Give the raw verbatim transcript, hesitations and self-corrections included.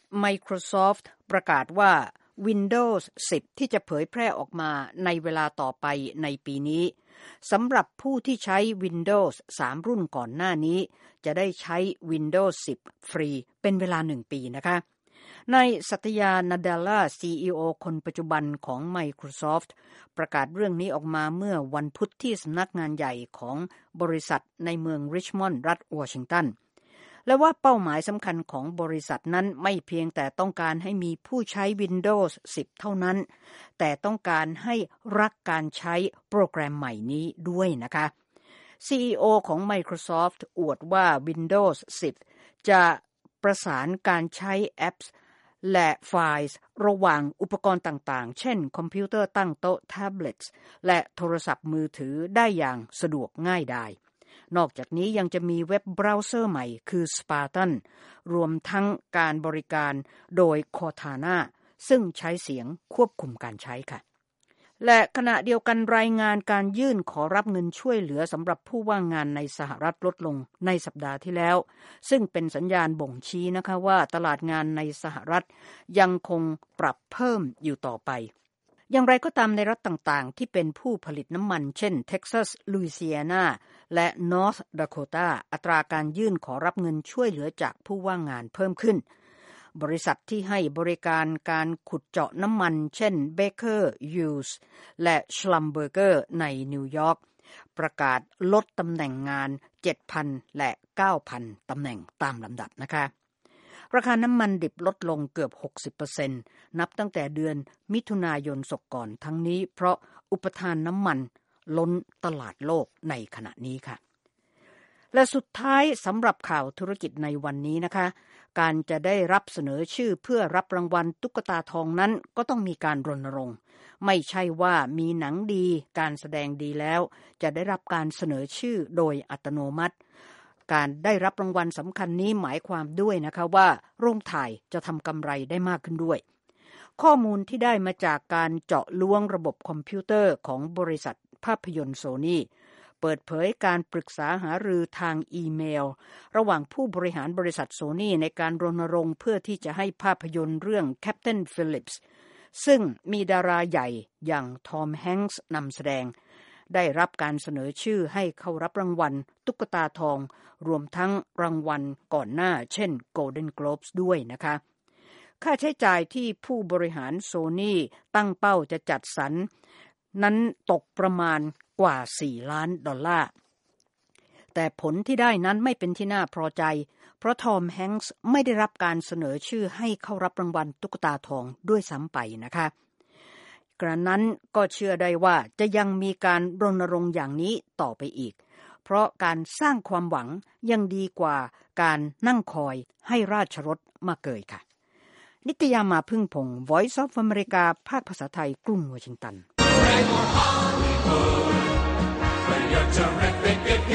Microsoft ประกาศว่า Windows สิบ ที่จะเผยแพร่ออกมาในเวลาต่อไปในปีนี้สำหรับผู้ที่ใช้ Windows สาม รุ่นก่อนหน้านี้จะได้ใช้ Windows สิบ ฟรีเป็นเวลาหนึ่งปีนะคะนายสัตยา นาเดลล่า ซี อี โอ คนปัจจุบันของ Microsoft ประกาศเรื่องนี้ออกมาเมื่อวันพุธที่สำนักงานใหญ่ของบริษัทในเมืองริชมอนด์รัฐวอชิงตันและว่าเป้าหมายสำคัญของบริษัทนั้นไม่เพียงแต่ต้องการให้มีผู้ใช้ Windows สิบ เท่านั้นแต่ต้องการให้รักการใช้โปรแกรมใหม่นี้ด้วยนะคะ ซี อี โอ ของ Microsoft อวดว่า Windows สิบ จะประสานการใช้แอปและไฟล์ระหว่างอุปกรณ์ต่างๆเช่นคอมพิวเตอร์ตั้งโต๊ะแท็บเล็ตและโทรศัพท์มือถือได้อย่างสะดวกง่ายดายนอกจากนี้ยังจะมีเว็บเบราว์เซอร์ใหม่คือ Spartan รวมทั้งการบริการโดย Cortana ซึ่งใช้เสียงควบคุมการใช้ค่ะและขณะเดียวกันรายงานการยื่นขอรับเงินช่วยเหลือสำหรับผู้ว่างงานในสหรัฐลดลงในสัปดาห์ที่แล้วซึ่งเป็นสัญญาณบ่งชี้นะคะว่าตลาดงานในสหรัฐยังคงปรับเพิ่มอยู่ต่อไปอย่างไรก็ตามในรัฐต่างๆที่เป็นผู้ผลิตน้ำมันเช่นเท็กซัสลุยเซียนาและนอร์ทดาโคตาอัตราการยื่นขอรับเงินช่วยเหลือจากผู้ว่างงานเพิ่มขึ้นบริษัทที่ให้บริการการขุดเจาะน้ำมันเช่น Baker Hughes และ Schlumberger ในนิวยอร์กประกาศลดตำแหน่งงาน เจ็ดพัน และ เก้าพัน ตำแหน่งตามลำดับนะคะราคาน้ำมันดิบลดลงเกือบ หกสิบเปอร์เซ็นต์ นับตั้งแต่เดือนมิถุนายนศกก่อนทั้งนี้เพราะอุปทานน้ำมันล้นตลาดโลกในขณะนี้ค่ะและสุดท้ายสำหรับข่าวธุรกิจในวันนี้นะคะการจะได้รับเสนอชื่อเพื่อรับรางวัลตุ๊กตาทองนั้นก็ต้องมีการรณรงค์ไม่ใช่ว่ามีหนังดีการแสดงดีแล้วจะได้รับการเสนอชื่อโดยอัตโนมัติการได้รับรางวัลสำคัญนี้หมายความด้วยนะคะว่าโรงถ่ายจะทำกำไรได้มากขึ้นด้วยข้อมูลที่ได้มาจากการเจาะล้วงระบบคอมพิวเตอร์ของบริษัทภาพยนตร์โซนี่เปิดเผยการปรึกษาหารือทางอีเมลระหว่างผู้บริหารบริษัทโซนี่ในการรณรงค์เพื่อที่จะให้ภาพยนตร์เรื่อง Captain Phillips ซึ่งมีดาราใหญ่อย่างทอมแฮงค์นำแสดงได้รับการเสนอชื่อให้เข้ารับรางวัลตุ๊กตาทองรวมทั้งรางวัลก่อนหน้าเช่น Golden Globes ด้วยนะคะค่าใช้จ่ายที่ผู้บริหารโซนี่ตั้งเป้าจะจัดสรรนั้นตกประมาณกว่าสี่ล้านดอลลาร์แต่ผลที่ได้นั้นไม่เป็นที่น่าพอใจเพราะทอมแฮงค์ไม่ได้รับการเสนอชื่อให้เข้ารับรางวัลตุ๊กตาทองด้วยซ้ำไปนะคะกระนั้นก็เชื่อได้ว่าจะยังมีการรณรงค์อย่างนี้ต่อไปอีกเพราะการสร้างความหวังยังดีกว่าการนั่งคอยให้ราชรถมาเกยค่ะนิตยามาพึ่งพงศ์ Voice of America ภาคภาษาไทยกรุงวอชิงตัน